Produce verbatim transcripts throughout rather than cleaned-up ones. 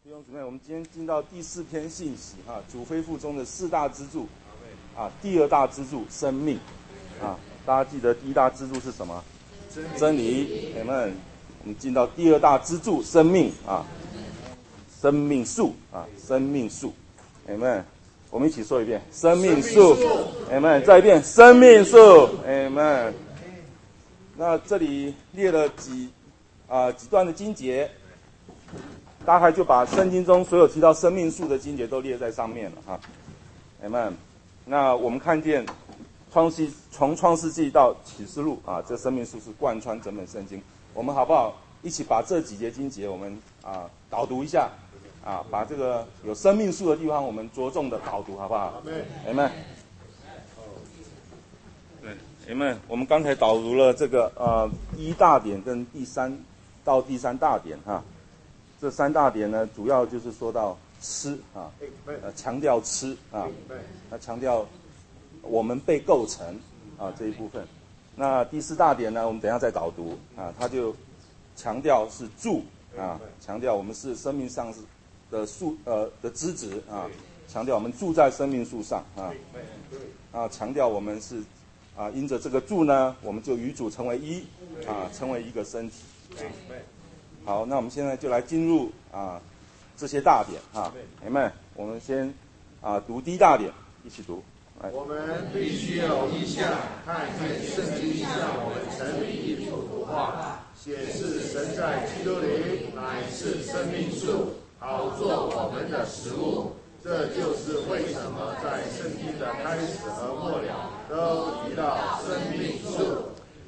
弟兄姊妹，我们今天进到第四篇信息哈，主恢复中的四大支柱啊，第二大支柱生命啊，大家记得第一大支柱是什么？真理。我们我们进到第二大支柱生命啊，生命树啊，生命树。我们我们一起说一遍，生命树。我们再一遍，生命树。我们那这里列了几啊几段的经节。大概就把圣经中所有提到生命树的经节都列在上面了哈 ，Amen。那我们看见创世从创世纪到启示录啊，这生命树是贯穿整本圣经。我们好不好一起把这几节经节我们啊导读一下啊，把这个有生命树的地方我们着重的导读好不好 ？Amen。对 ，Amen。我们刚才导读了这个呃第一大点跟第三到第三大点哈。这三大点呢，主要就是说到吃啊，呃，强调吃啊，它强调我们被构成啊这一部分。那第四大点呢，我们等一下再导读啊，它就强调是住啊，强调我们是生命上的树呃的枝子啊，强调我们住在生命树上啊，啊，强调我们是啊，因着这个住呢，我们就与主成为一啊，成为一个身体。啊好，那我们现在就来进入啊这些大点啊，姐妹，我们先啊读第一大点，一起读。来， 我们必须有意向，看见圣经向我们成立一幅图画，显示神在基督里乃是生命树，好做我们的食物。这就是为什么在圣经的开始和末了都提到生命树。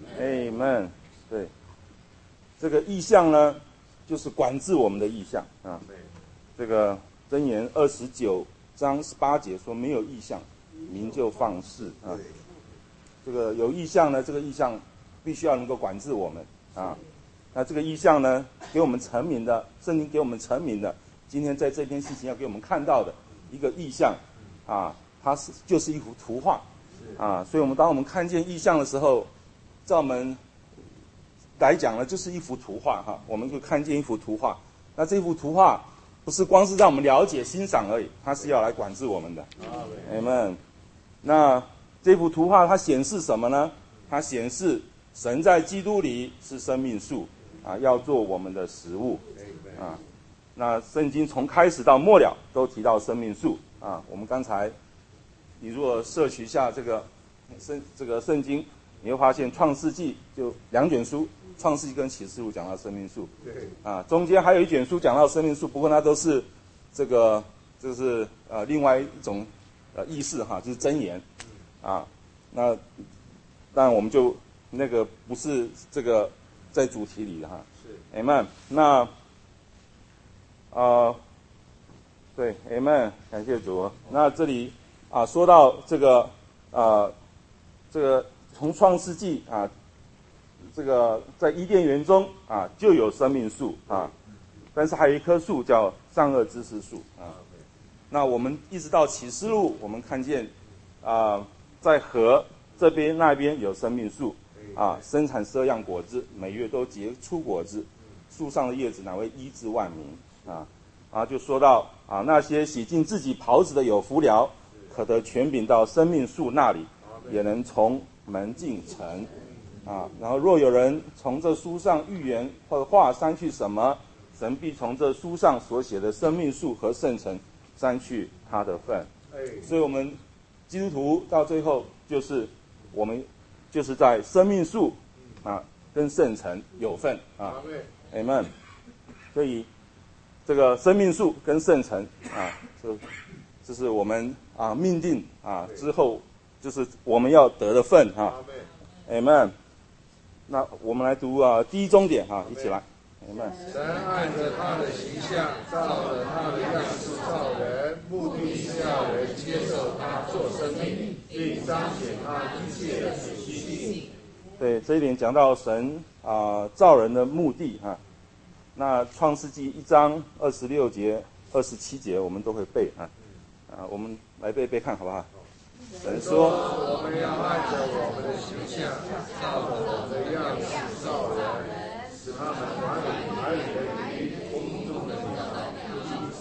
Amen。对，这个意象呢，就是管制我们的意象啊。这个箴言二十九章十八节说，没有意象，民就放肆啊。这个有意象呢，这个意象必须要能够管制我们啊。那这个意象呢，给我们成名的，圣经给我们成名的，今天在这篇信息要给我们看到的一个意象啊，它是就是一幅图画啊。所以我们当我们看见意象的时候，在我们来讲呢，就是一幅图画哈，我们就看见一幅图画。那这幅图画不是光是让我们了解欣赏而已，它是要来管制我们的。Amen。那这幅图画它显示什么呢？它显示神在基督里是生命树啊，要做我们的食物啊。那圣经从开始到末了都提到生命树啊。我们刚才你如果摄取一下这个圣这个圣经，你会发现创世纪就两卷书。创世纪跟启示录讲到生命树，对啊，中间还有一卷书讲到生命树，不过它都是这个就是呃另外一种呃意思哈，就是箴言啊。那当然我们就那个不是这个在主题里的哈。是 ，Amen。那呃对 ，Amen， 感谢主。那这里啊说到这个呃这个从创世纪啊。这个在伊甸园中啊就有生命树啊，但是还有一棵树叫善恶知识树啊。那我们一直到启示录，我们看见啊，在河这边那边有生命树啊，生产十二样果子，每月都结出果子，树上的叶子乃为医治万民啊。然后就说到啊，那些洗净自己袍子的有福了，可得权柄到生命树那里，也能从门进城。啊，然后若有人从这书上预言或者话删去什么，神必从这书上所写的生命树和圣城删去他的份。所以我们基督徒到最后就是我们就是在生命树啊跟圣城有份啊 ，Amen。所以这个生命树跟圣城啊，这这是我们啊命定啊之后就是我们要得的份啊 ，Amen。那我们来读啊，第一中点哈、啊，一起来。 神按着他的形象造了他的样式造人，目的是要人接受他做生命，并彰显他一切的属性。 对，这一点讲到神啊、呃、造人的目的哈、啊。那创世纪一章二十六节、二十七节我们都会背啊啊，我们来背背看好不好？神说：“ 我们要按着我们的形象，照着我们的样式造人，使他们管理海里的鱼、空中的鸟、地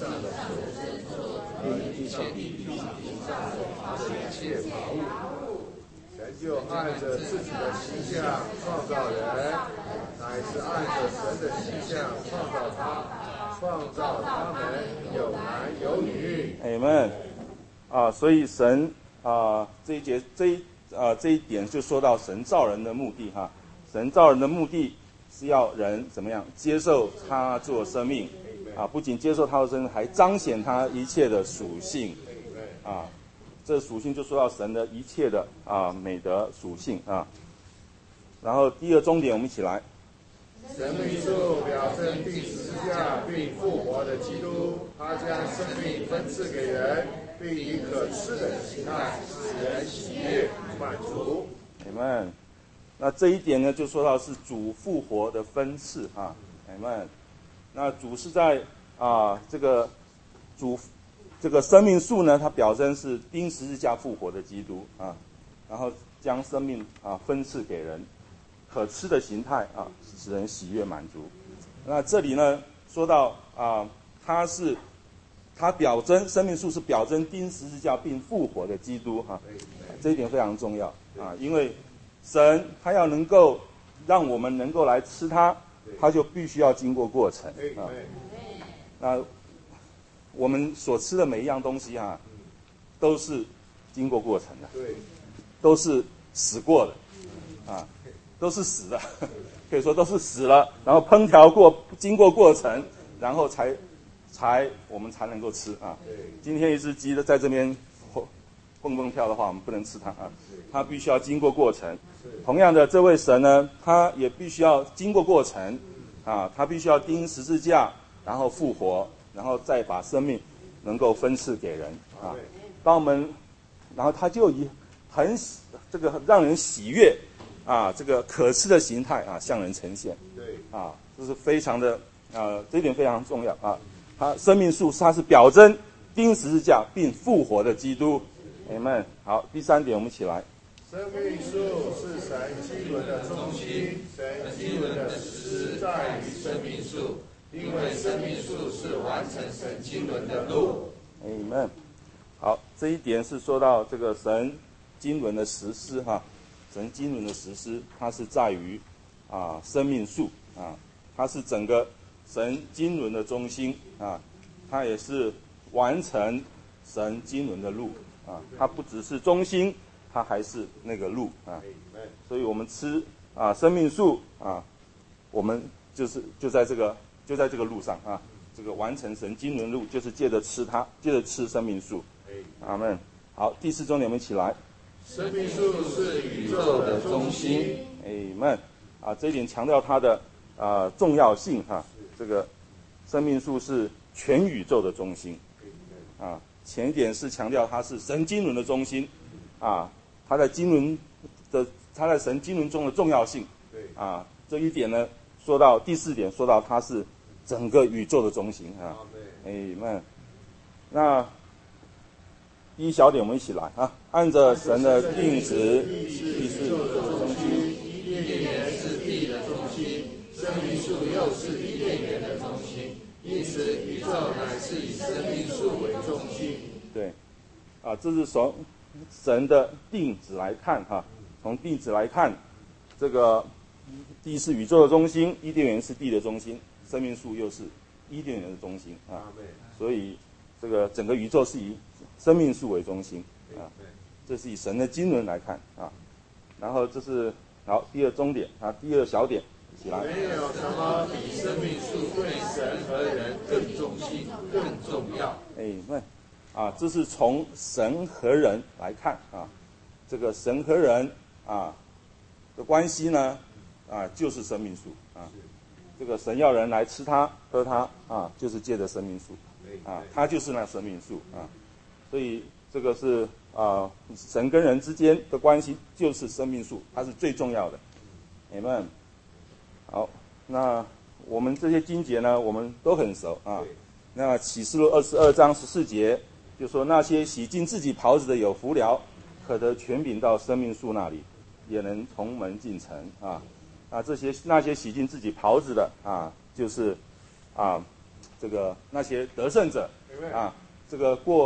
并且地上所爬的一切爬物。神就按着自己的形象创造人，乃是按着神的形象创造他，创造他们有男有女。 Amen。啊，所以神啊这一节这一啊这一点就说到神造人的目的哈，神造人的目的是要人怎么样接受他做生命啊，不仅接受他的生命，还彰显他一切的属性啊。这属性就说到神的一切的啊美德属性啊。然后第二重点，我们一起来。 生命树表征钉十字架并复活的基督，他将生命分赐给人，并以可吃的形态使人喜悦满足。 Amen。那这一点呢，就说到是主复活的分赐啊。Amen。那主是在啊这个主。这个生命树呢，它表征是钉十字架复活的基督啊，然后将生命啊分赐给人，可吃的形态啊，使人喜悦满足。那这里呢，说到啊，它是它表征生命树是表征钉十字架并复活的基督哈、啊，这一点非常重要啊，因为神他要能够让我们能够来吃它，它就必须要经过过程啊。那我们所吃的每一样东西啊，都是经过过程的， 对， 都是死过的，啊，都是死的，可以说都是死了，然后烹调过，经过过程，然后才才我们才能够吃啊。今天一只鸡的在这边蹦蹦跳的话，我们不能吃它啊，它必须要经过过程。同样的，这位神呢，他也必须要经过过程，啊，他必须要钉十字架，然后复活。然后再把生命能够分赐给人啊，当我们，然后他就以很这个让人喜悦啊，这个可吃的形态啊向人呈现， 对啊，这是非常的啊，这一点非常重要啊。他生命树它是表征钉十字架并复活的基督 ，Amen。好，第三点我们一起来。 生命树是神经纶的中心，神经纶的实施在于生命树。因为生命树是完成神经纶的路。 Amen。好，这一点是说到这个神经纶的实施哈，神经纶的实施，它是在于啊生命树啊，它是整个神经纶的中心啊，它也是完成神经纶的路啊，它不只是中心，它还是那个路啊。所以我们吃啊生命树啊，我们就是就在这个。就在这个路上啊，这个完成神经纶路，就是借着吃它，借着吃生命树。阿们。好，第四重点，我们一起来。 生命树是宇宙的中心。 阿们。啊，这一点强调它的啊重要性哈、啊。这个生命树是全宇宙的中心。啊，前一点是强调它是神经纶的中心。啊，它在经纶的，它在神经纶中的重要性。啊，这一点呢，说到第四点，说到它是。整个宇宙的中心啊，哎们，那第一小点我们一起来啊，按着神的定旨， 地是宇宙的中心，伊甸园是地的中心，生命树又是伊甸园的中心，因此宇宙乃是以生命树为中心。 对，啊，这是从神的定旨来看哈、啊，从定旨来看，这个地是宇宙的中心，伊甸园是地的中心。生命树又是伊甸园的中心啊，所以这个整个宇宙是以生命树为中心啊，这是以神的经纶来看啊。然后这是好第二中点啊，第二小点起来。 没有什么比生命树对神和人更中心、更重要。 哎，那啊，这是从神和人来看啊，这个神和人啊的关系呢啊，就是生命树啊。这个神要人来吃它、喝它啊，就是借着生命树啊，它就是那生命树啊，所以这个是啊，神跟人之间的关系就是生命树，它是最重要的。Amen。好，那我们这些经节呢，我们都很熟啊。那启示录二十二章十四节就说，那些洗净自己袍子的有福了，可得权柄到生命树那里，也能从门进城啊。啊，这些那些洗净自己袍子的啊，就是啊，这个那些得胜者啊，这个过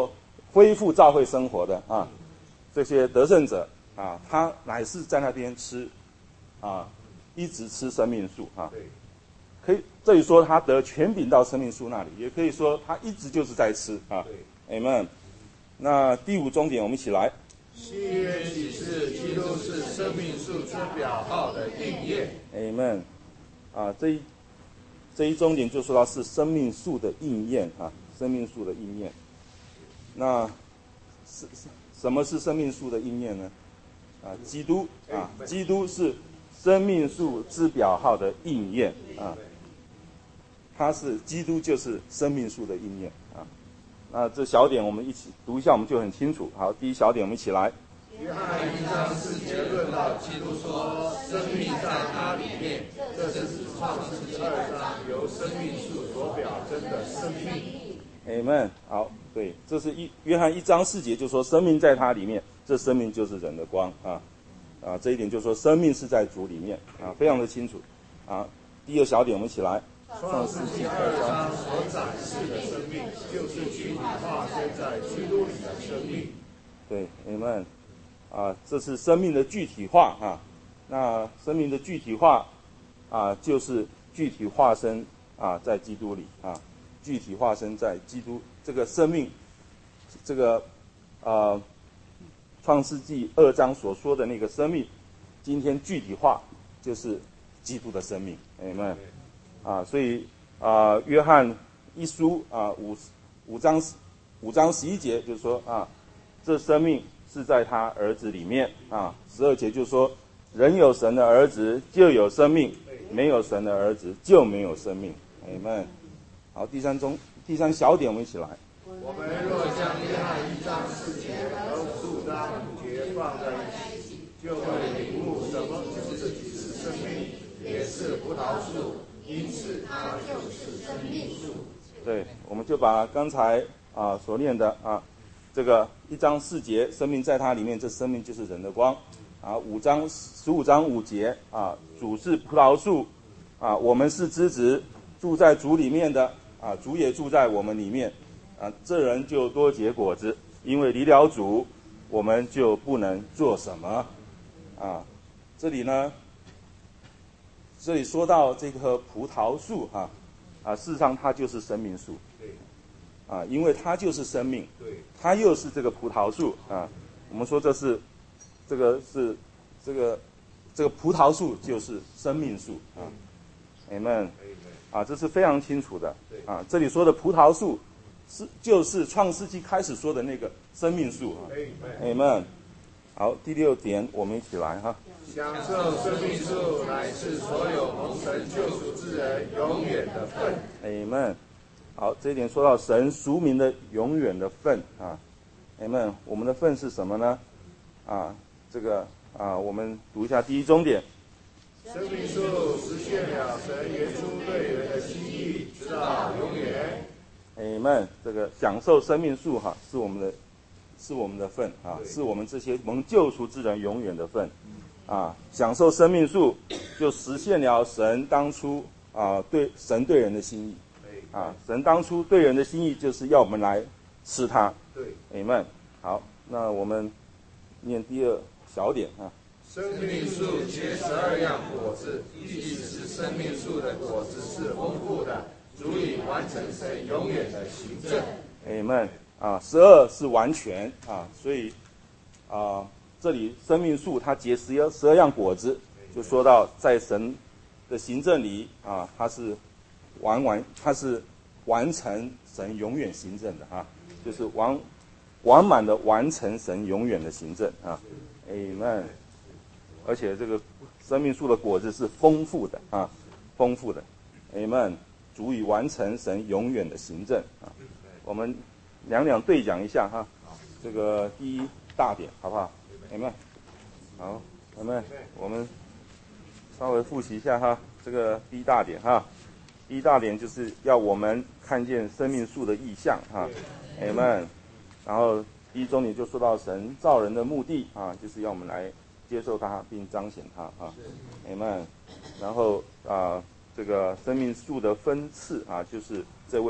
恢复教会生活的啊，这些得胜者啊，他乃是在那边吃啊，一直吃生命树啊。可以这里说他得权柄到生命树那里，也可以说他一直就是在吃啊。Amen。那第五重点，我们一起来。 新约启示，基督是生命树之表号的应验。 Amen。啊，这一这一重点就说到是生命树的应验啊，生命树的应验。那是什么是生命树的应验呢？啊，基督啊，基督是生命树之表号的应验啊。它是基督就是生命树的应验啊。那这小点我们一起读一下，我们就很清楚。好，第一小点我们一起来。 约翰一章四节论到基督说，生命在他里面，这是指创世纪二章由生命树所表征的生命。 Amen。好，对，这是一约翰一章四节就说生命在他里面，这生命就是人的光啊啊，这一点就说生命是在主里面啊，非常的清楚啊。第二小点我们一起来。 创世纪二章所展示的生命，就是具体化身在基督里的生命。 对 ，Amen。啊，这是生命的具体化啊。那生命的具体化啊，就是具体化身啊，在基督里啊，具体化身在基督这个生命，这个啊，创世纪二章所说的那个生命，今天具体化就是基督的生命 ，Amen。啊，所以啊，约翰一书啊五五章五章十一节就是说啊，这生命是在他儿子里面啊。十二节就是说，人有神的儿子就有生命，没有神的儿子就没有生命。Amen。好，第三中第三小点，我们一起来。 我们若将约翰一章四节和五章五节放在一起，就会领悟什么就是指生命，也是葡萄树。因此，它就是生命树。 对，我们就把刚才啊所念的啊，这个一章四节，生命在它里面，这生命就是人的光啊。五章十五章五节啊，主是葡萄树啊，我们是枝子，住在主里面的啊，主也住在我们里面啊，这人就多结果子，因为离了主，我们就不能做什么啊。这里呢。这里说到这棵葡萄树哈、啊，啊，事实上它就是生命树， 对， 啊，因为它就是生命， 对， 它又是这个葡萄树啊。我们说这是，这个是这个这个葡萄树就是生命树啊 ，Amen， 啊，这是非常清楚的啊。这里说的葡萄树是就是创世纪开始说的那个生命树啊 ，Amen。好，第六点我们一起来哈。 享受生命树乃是所有蒙神救赎之人永远的份。 Amen。好，这一点说到神赎民的永远的份啊。Amen。我们的份是什么呢？啊，这个啊，我们读一下第一中点。 生命树实现了神原初对人的心意，直到永远。 Amen。这个享受生命树哈、啊，是我们的，是我们的份啊，是我们这些蒙救赎之人永远的份。啊，享受生命树，就实现了神当初啊对神对人的心意。啊，神当初对人的心意就是要我们来吃它。 对 ，Amen。好，那我们念第二小点啊。 生命树结十二样果子，意思是生命树的果子是丰富的，足以完成神永远的行政。 Amen。啊，十二是完全啊，所以啊。这里生命树它结十二十二样果子，就说到在神的行政里啊，它是完完它是完成神永远行政的啊，就是完完满的完成神永远的行政啊 ，Amen。而且这个生命树的果子是丰富的啊，丰富的 ，Amen， 足以完成神永远的行政啊。我们两两对讲一下哈，这个第一大点好不好？Amen， 好 ，Amen， 我们稍微复习一下哈，这个第一大点哈，第一大点就是要我们看见生命树的意象哈 ，Amen， 然后第一中点就说到神造人的目的啊，就是要我们来接受它并彰显它啊 ，Amen， 然后啊，这个生命树的分次啊，就是这位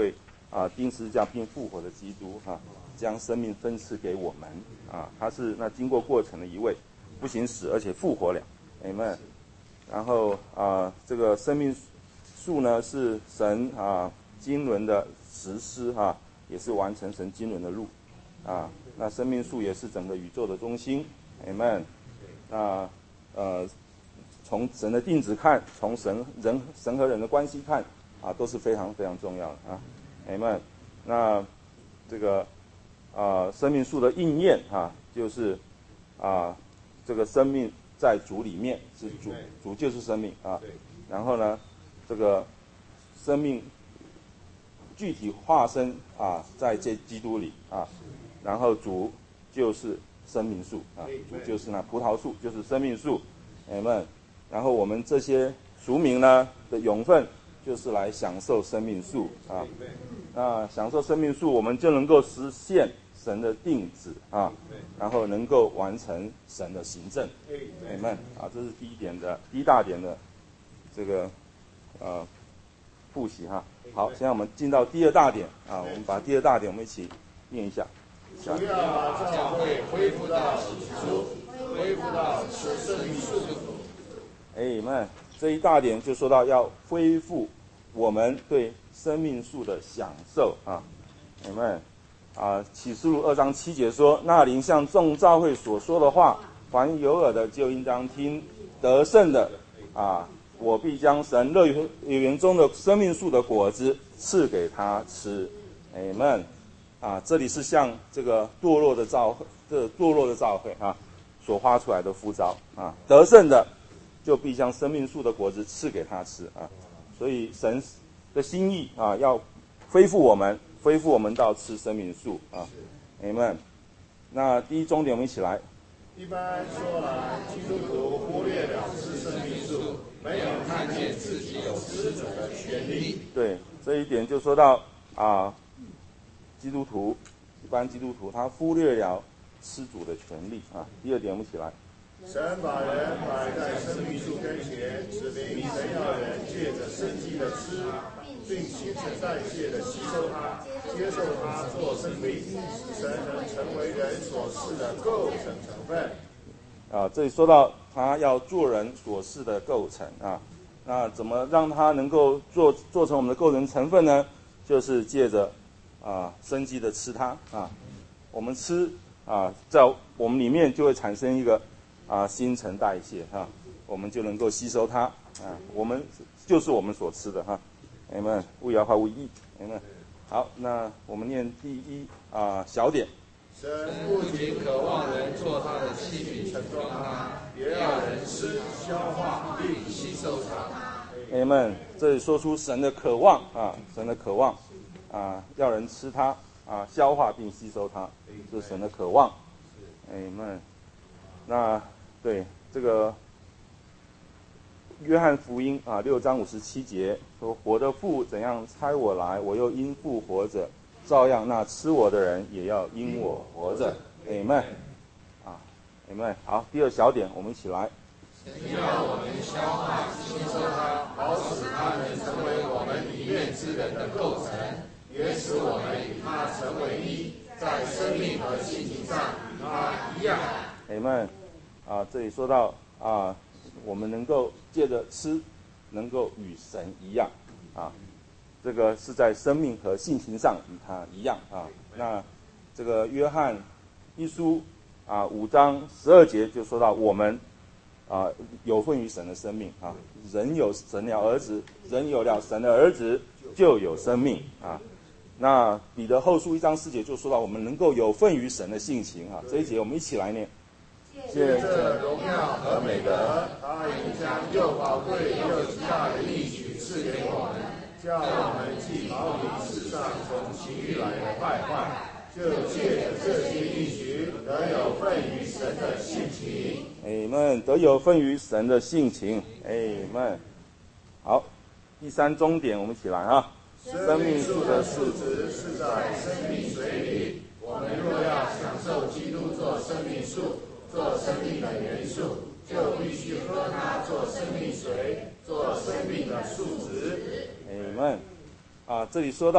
啊钉十字架并复活的基督哈、啊，将生命分赐给我们啊，他是那经过过程的一位，不仅死而且复活了 ，amen。然后啊，这个生命树呢是神啊经纶的实施哈、啊，也是完成神经纶的路啊。那生命树也是整个宇宙的中心 ，amen。那呃，从神的定旨看，从神人神和人的关系看啊，都是非常非常重要的啊 ，amen。那这个啊，生命树的应验啊，就是啊，这个生命在主里面是主，主就是生命啊。然后呢，这个生命具体化身啊，在这基督里啊，然后主就是生命树啊，主就是那葡萄树，就是生命树，阿们。然后我们这些俗民呢的永分，就是来享受生命树啊。那享受生命树，我们就能够实现神的定旨啊，然后能够完成神的行政，阿们啊，这是第一点的第一大点的这个呃复习哈。好，现在我们进到第二大点啊，我们把第二大点我们一起念一下。 主要把教会恢复到起初，恢复到此生命树。 阿们，这一大点就说到要恢复我们对生命树的享受啊，阿们。啊，启示录二章七节说，那灵向众教会所说的话，凡有耳的就应当听，得胜的啊，我必将神乐园中的生命树的果子赐给他吃，阿们。啊，这里是向这个堕落的教会，这堕落的教会啊，所发出来的呼召啊，得胜的就必将生命树的果子赐给他吃啊，所以神的心意啊，要恢复我们。恢复我们到吃生命树啊 ，amen。那第一重点我们一起来。 一般说来，基督徒忽略了吃生命树，没有看见自己有吃主的权利。 对，这一点就说到啊，基督徒一般基督徒他忽略了吃主的权利啊。第二点我们一起来。 神把人摆在生命树跟前，指明神要人借着生机的吃，并新陈代谢的吸收它，接受它做生命，使神能成为人所示的构成成分。 啊，这里说到他要做人所示的构成啊，那怎么让他能够做做成我们的构成成分呢？就是借着啊生机的吃它啊，我们吃啊，在我们里面就会产生一个。啊，新陈代谢哈、啊，我们就能够吸收它啊，我们就是我们所吃的哈，阿们，勿摇化无益，阿们。好，那我们念第一啊小点。 神不仅渴望人做他的器皿盛装它，也要人吃、消化并吸收它。 阿们，这里说出神的渴望啊，神的渴望啊，要人吃它啊，消化并吸收它，这是神的渴望。阿们，那。对这个约翰福音啊，六章五十七节说：“我的父怎样差我来，我又因父活着，照样那吃我的人也要因我活着。”阿们啊，阿们。好，第二小点，我们一起来。 神要我们消化吸收它，好使它能成为我们里面之人的构成，也使我们与它成为一，在生命和性情上与它一样。 阿们。啊，这里说到啊，我们能够借着吃，能够与神一样啊，这个是在生命和性情上与他一样啊。那这个约翰一书啊五章十二节就说到我们啊有份于神的生命啊，人有神的儿子，人有了神的儿子就有生命啊。那彼得后书一章四节就说到我们能够有份于神的性情啊。这一节我们一起来念。 借着荣耀和美德，他已将又宝贵又极大的应许赐给我们，叫我们既逃离世上从情欲来的败坏，就借着这些应许得有份于神的性情。 阿们，得有份于神的性情。阿们。好，第三终点我们一起来啊。 生命树的树质是在生命水里，我们若要享受基督做生命树。做生命的元素，就必须喝它做生命水，做生命的树质。 阿们。啊，这里说到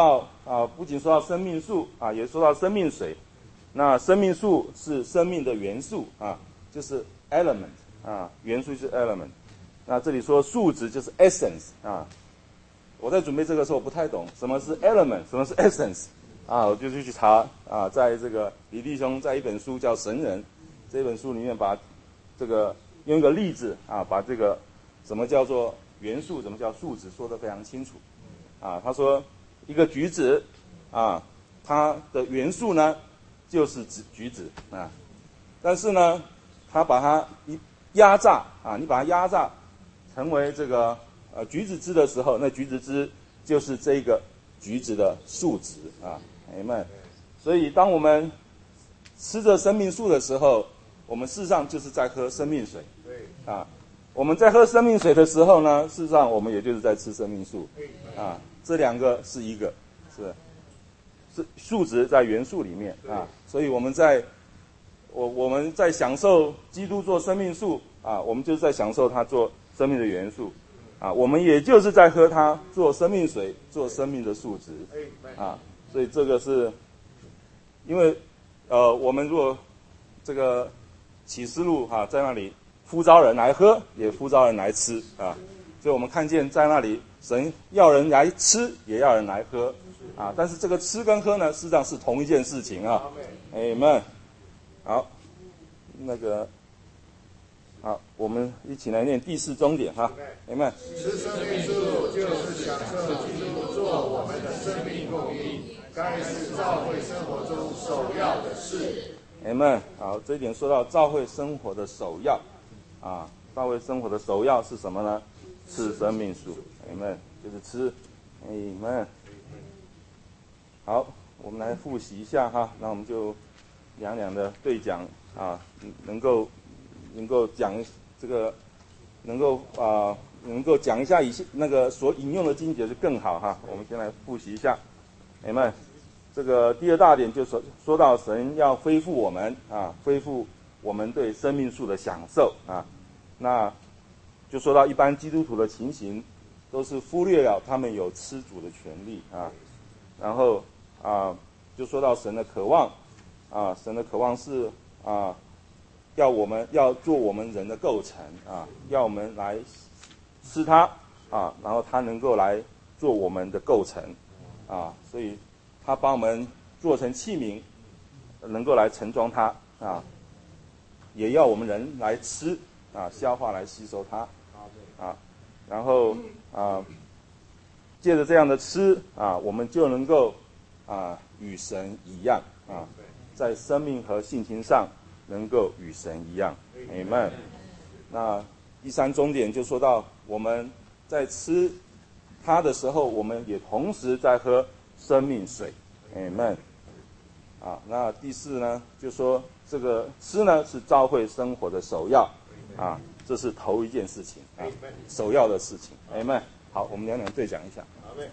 啊，不仅说到生命树啊，也说到生命水。那生命树是生命的元素啊，就是 element 啊，元素就是 element。那这里说树质就是 essence 啊。我在准备这个时候我不太懂什么是 element， 什么是 essence 啊，我就去查啊，在这个李弟兄在一本书叫《神人》这本书里面把这个用一个例子啊，把这个什么叫做元素，什么叫树质说得非常清楚啊。他说一个橘子啊，它的元素呢就是橘橘子啊，但是呢，他把它一压榨啊，你把它压榨成为这个呃橘子汁的时候，那橘子汁就是这个橘子的树质啊，哎们，所以当我们吃着生命树的时候，我们事实上就是在喝生命水。对啊，我们在喝生命水的时候呢，事实上我们也就是在吃生命树啊，这两个是一个是。是树质在元素里面啊，所以我们在，我我们在享受基督做生命树啊，我们就是在享受他做生命的元素啊，我们也就是在喝他做生命水，做生命的树质啊，所以这个是，因为呃，我们如果这个启示录哈、啊、在那里呼召人来喝，也呼召人来吃啊，所以我们看见在那里神要人来吃，也要人来喝。啊，但是这个吃跟喝呢，事实上是同一件事情啊。哎们，好，那个，好，我们一起来念第四终点哈。哎们， 吃生命树就是享受基督做我们的生命供应，该是教会生活中首要的事。 哎们，好，这一点说到教会生活的首要啊，教会生活的首要是什么呢？吃生命树。哎们，就是吃。哎们。好，我们来复习一下哈，那我们就两两的对讲啊，能够能够讲这个，能够啊、呃、能够讲一下以那个所引用的经节就更好哈。我们先来复习一下，哎们，这个第二大点就说说到神要恢复我们啊，恢复我们对生命树的享受啊，那就说到一般基督徒的情形，都是忽略了他们有吃主的权利啊，然后。啊，就说到神的渴望，啊，神的渴望是啊，要我们要做我们人的构成啊，要我们来吃它啊，然后它能够来做我们的构成啊，所以他帮我们做成器皿，能够来盛装它啊，也要我们人来吃啊，消化来吸收它啊，然后啊，借着这样的吃啊，我们就能够。啊，与神一样啊，在生命和性情上能够与神一样 ，Amen。那第三终点就说到我们在吃它的时候，我们也同时在喝生命水 ，Amen。啊，那第四呢，就说这个吃呢是教会生活的首要啊，这是头一件事情啊，首要的事情 ，Amen。好，我们两两对讲一下。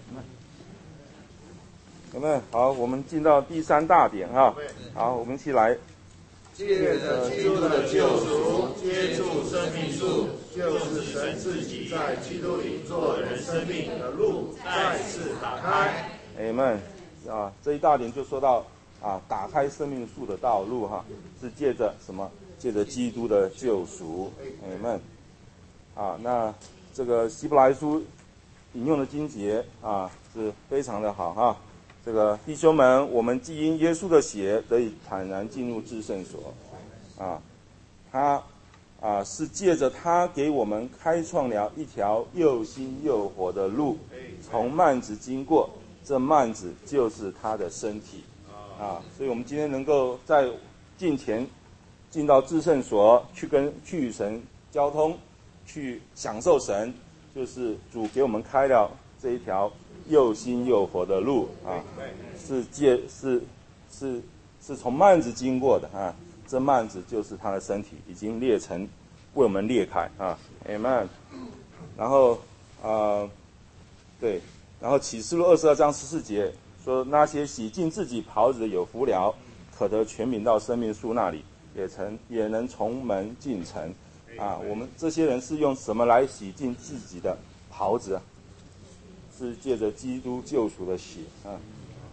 有没有？好，我们进到第三大点哈。好，我们一起来。 借着基督的救赎，接触生命树，就是神自己在基督里做人生命的路再次打开。 阿们啊，这一大点就说到啊，打开生命树的道路哈，是借着什么？借着基督的救赎。阿们啊，那这个希伯来书引用的经节啊，是非常的好哈。这个弟兄们，我们既因耶稣的血得以坦然进入至圣所，啊，他啊是借着他给我们开创了一条又新又活的路，从幔子经过，这幔子就是他的身体，啊，所以我们今天能够在进前进到至圣所去跟去与神交通，去享受神，就是主给我们开了这一条。又新又活的路啊，是借是是是从幔子经过的啊，这幔子就是他的身体，已经裂成，为我们裂开啊 ，Amen。然后啊、呃，对，然后启示录二十二章十四节说，那些洗净自己袍子的有福了，可得全民到生命树那里，也曾也能从门进城啊。我们这些人是用什么来洗净自己的袍子啊？是借着基督救赎的血啊，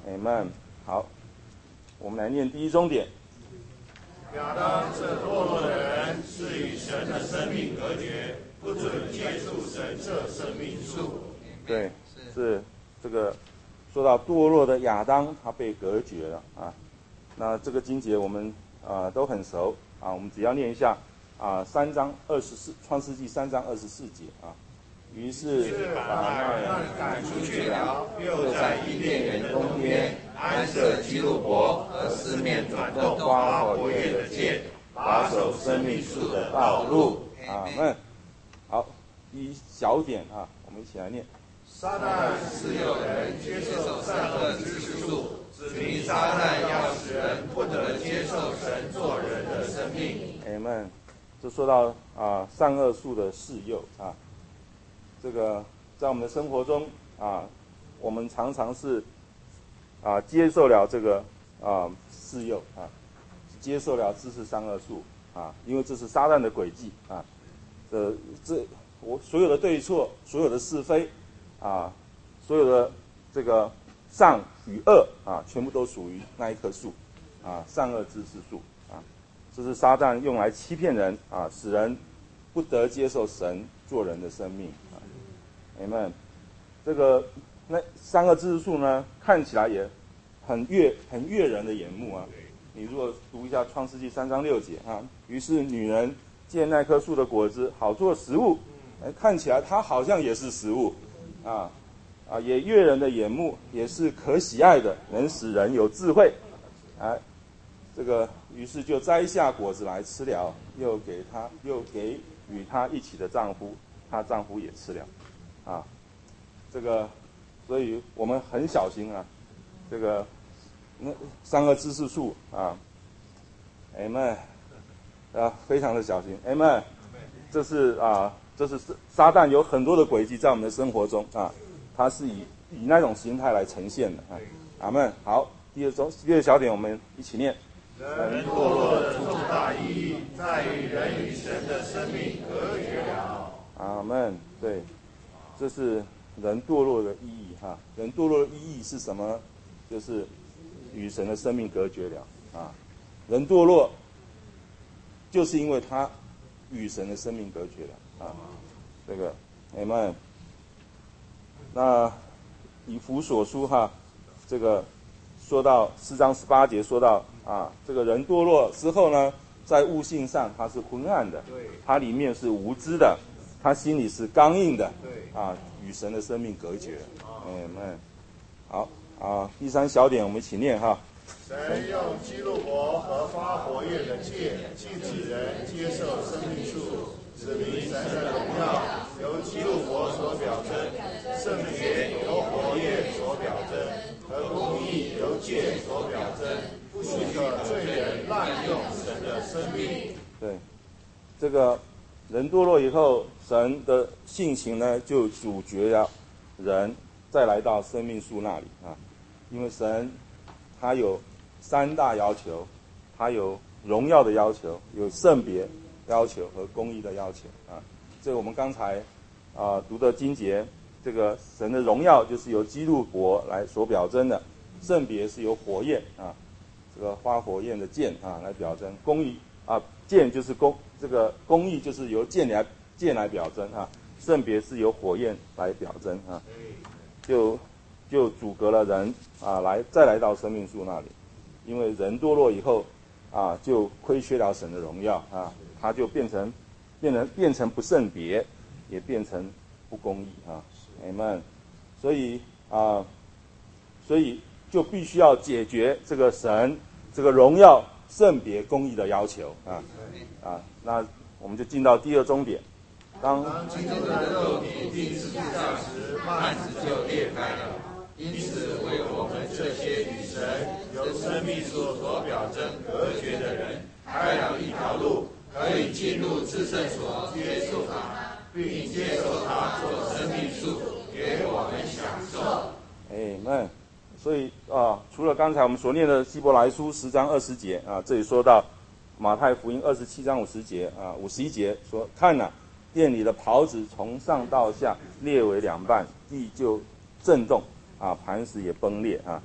Amen。好，我们来念第一中点。 亚当这堕落的人是与神的生命隔绝，不准接触神这生命树。 对，是这个说到堕落的亚当，他被隔绝了啊。那这个经节我们啊、呃、都很熟啊，我们只要念一下啊，三章二十四，创世纪三章二十四节啊。于是把那人赶出去了，又在伊甸园东边安设基路伯和四面转动花火焰的剑，把守生命树的道路。 阿们。好，第一小点啊，我们一起来念。 撒旦是有人接受善恶知识树，指明撒旦要使人不得接受神做人的生命。 阿们。就说到啊善恶树的示诱啊。这个在我们的生活中啊，我们常常是啊接受了这个啊示诱啊，接受了知识善恶树啊，因为这是撒旦的诡计啊。这这我所有的对错，所有的是非啊，所有的这个善与恶啊，全部都属于那一棵树啊，善恶知识树啊。这是撒旦用来欺骗人啊，使人不得接受神做人的生命。Amen。这个那三个知识树呢，看起来也很悦很悦人的眼目啊。你如果读一下创世纪三章六节啊，于是女人见那棵树的果子好做食物，哎，看起来它好像也是食物啊啊，也悦人的眼目，也是可喜爱的，能使人有智慧。哎，这个于是就摘下果子来吃了，又给她又给与她一起的丈夫，她丈夫也吃了。啊，这个，所以我们很小心啊，这个那三个知识树啊 ，Amen， 啊，非常的小心 ，Amen， 这是啊，这是撒旦有很多的诡计在我们的生活中啊，它是以以那种形态来呈现的啊，阿们。好，第二中第二小点我们一起念。 人堕落的重大意义在于人与神的生命隔绝了。 阿们，对。这是人堕落的意义哈，人堕落的意义是什么？就是与神的生命隔绝了啊。人堕落，就是因为他与神的生命隔绝了啊。这个 Amen。那以弗所书哈，这个说到四章十八节说到啊，这个人堕落之后呢，在悟性上他是昏暗的，他里面是无知的。他心里是刚硬的，啊，与神的生命隔绝。嗯嗯，好啊。第三小点，我们一起念哈。 神用基路伯和发火焰的剑禁止人接受生命树，指明神的荣耀由基路伯所表征，圣洁由火焰所表征，和公义由剑所表征，不许可罪人滥用神的生命。 对，这个。人堕落以后，神的性情呢就阻绝了人再来到生命树那里啊，因为神他有三大要求，他有荣耀的要求，有圣别要求和公义的要求啊。这个我们刚才啊读的经节，这个神的荣耀就是由基路伯来所表征的，圣别是由火焰啊，这个花火焰的剑啊来表征，公义啊剑就是公。这个公义就是由剑来剑来表征啊，圣别是由火焰来表征啊，就就阻隔了人啊来再来到生命树那里，因为人堕落以后啊就亏缺了神的荣耀啊，他就变成变成变成不圣别，也变成不公义啊 ，Amen。所以啊，所以就必须要解决这个神这个荣耀圣别公义的要求啊。啊，那我们就进到第二终点。当基督的肉体钉十字架时，幔子就裂开了，因此为我们这些与神由生命树所表征隔绝的人，开了一条路，可以进入至圣所接受他，并接受他做生命树，给我们享受。 Amen。所以啊，除了刚才我们所念的希伯来书十章二十节啊，这里说到。马太福音二十七章五十节啊，五十一节说：“看哪、啊，店里的袍子从上到下裂为两半，地就震动啊，磐石也崩裂啊。”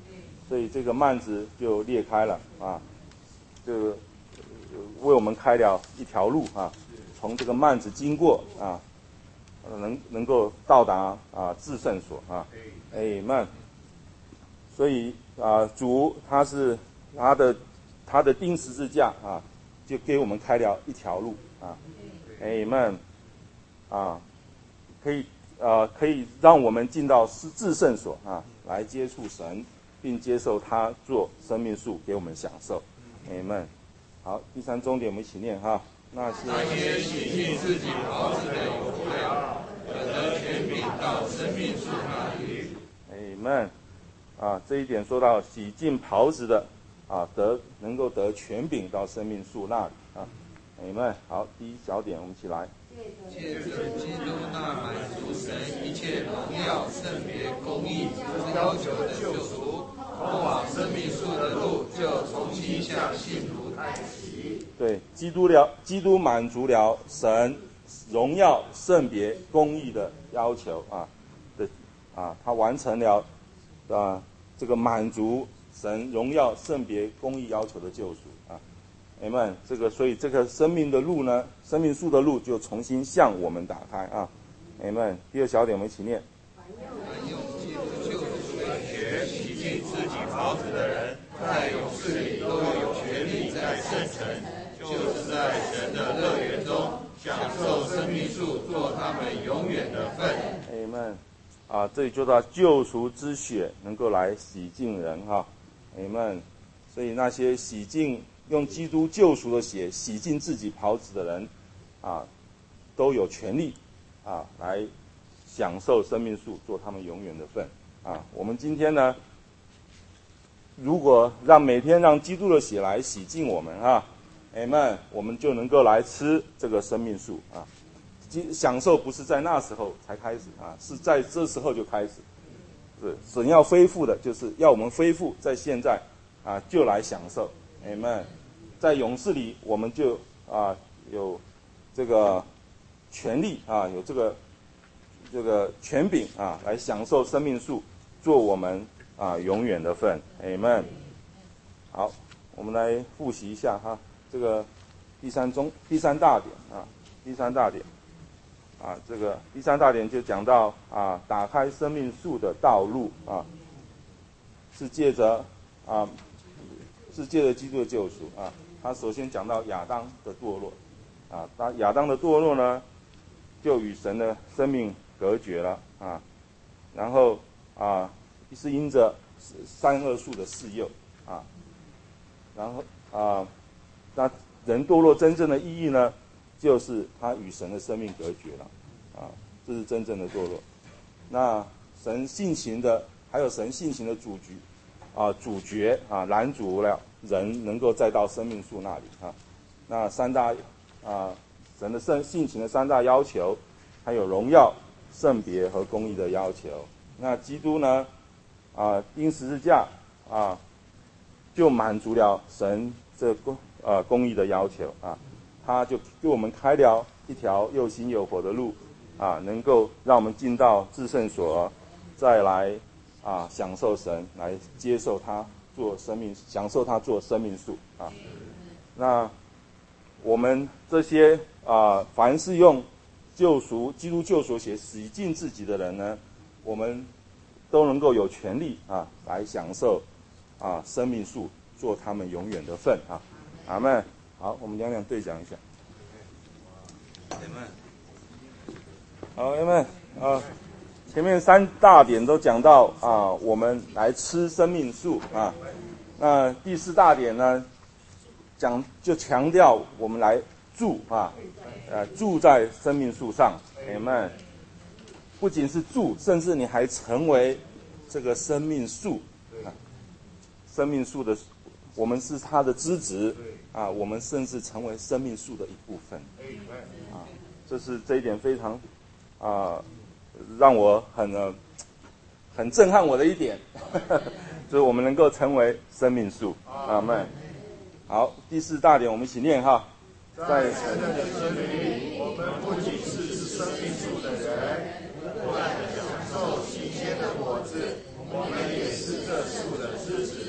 所以这个幔子就裂开了啊，这个为我们开了一条路啊，从这个幔子经过啊，能能够到达啊至圣所啊，哎们，所以啊主他是他的他的钉十字架啊，就给我们开了一条路啊，哎们，啊，可以呃可以让我们进到至圣所啊，来接触神，并接受他做生命树给我们享受，哎们。好，第三重点我们一起念哈。那些那些洗净自己袍子的有福了，得权柄到生命树那里。 Amen。啊，这一点说到洗净袍子的啊，得能够得权柄到生命树那里啊。Amen。好，第一小点我们一起来。 借着基督那满足神一切荣耀、圣别、公义之要求的救赎，通往生命树的路就重新向信徒开启。 对，基督了，基督满足了神荣耀、圣别、公义的要求啊的啊，他完成了啊这个满足神荣耀、圣别、公义要求的救赎啊。Amen。这个所以这个生命的路呢，生命树的路就重新向我们打开啊。Amen。第二小点我们一起念。 用基督救赎的血洗净自己袍子的人，在勇士里都有权利在圣城，就是在神的乐园中享受生命树做他们永远的份。 Amen。啊，这里就到救赎之血能够来洗净人哈。Amen。所以那些洗净用基督救赎的血洗净自己袍子的人啊，都有权利啊来享受生命树做他们永远的份啊。我们今天呢，如果让每天让基督的血来洗净我们啊 Amen， 我们就能够来吃这个生命树啊。享受不是在那时候才开始啊，是在这时候就开始。是神要恢复的，就是要我们恢复在现在啊，就来享受 Amen。在勇士里，我们就啊有这个权利啊，有这个这个权柄啊，来享受生命树，做我们啊永远的份 Amen。好，我们来复习一下哈，这个第三中第三大点啊，第三大点啊，这个第三大点就讲到啊，打开生命树的道路啊，是借着啊，是借着基督的救赎啊。他首先讲到亚当的堕落，啊，当亚当的堕落呢，就与神的生命隔绝了啊，然后啊，是因着善恶树的示诱啊，然后啊，那人堕落真正的意义呢，就是他与神的生命隔绝了啊，这是真正的堕落。那神性情的，还有神性情的主局啊，主角啊，拦阻了人能够再到生命树那里啊。那三大啊，神的圣性情的三大要求，还有荣耀、圣别和公义的要求。那基督呢啊，钉十字架啊，就满足了神这公呃公义的要求啊，他就给我们开了一条又新又活的路啊，能够让我们进到至圣所，再来啊享受神，来接受他做生命，享受他做生命树啊。那我们这些啊，凡是用救赎基督救赎血洗净自己的人呢，我们都能够有权利啊，来享受啊生命树，做他们永远的份啊。阿们。好，我们两两对讲一下。阿们。好，阿们啊，前面三大点都讲到啊，我们来吃生命树啊。那第四大点呢，讲就强调我们来住啊，呃，住在生命树上，阿们。不仅是住，甚至你还成为这个生命树啊，生命树的，我们是它的枝子啊，我们甚至成为生命树的一部分啊，这是这一点非常啊，让我很呃很震撼我的一点，呵呵，就是我们能够成为生命树，阿们。好，第四大点我们一起念哈， 在神的生命里，我们不仅是生命树的人，不断的享受新鲜的果子，我们也是这树的枝子。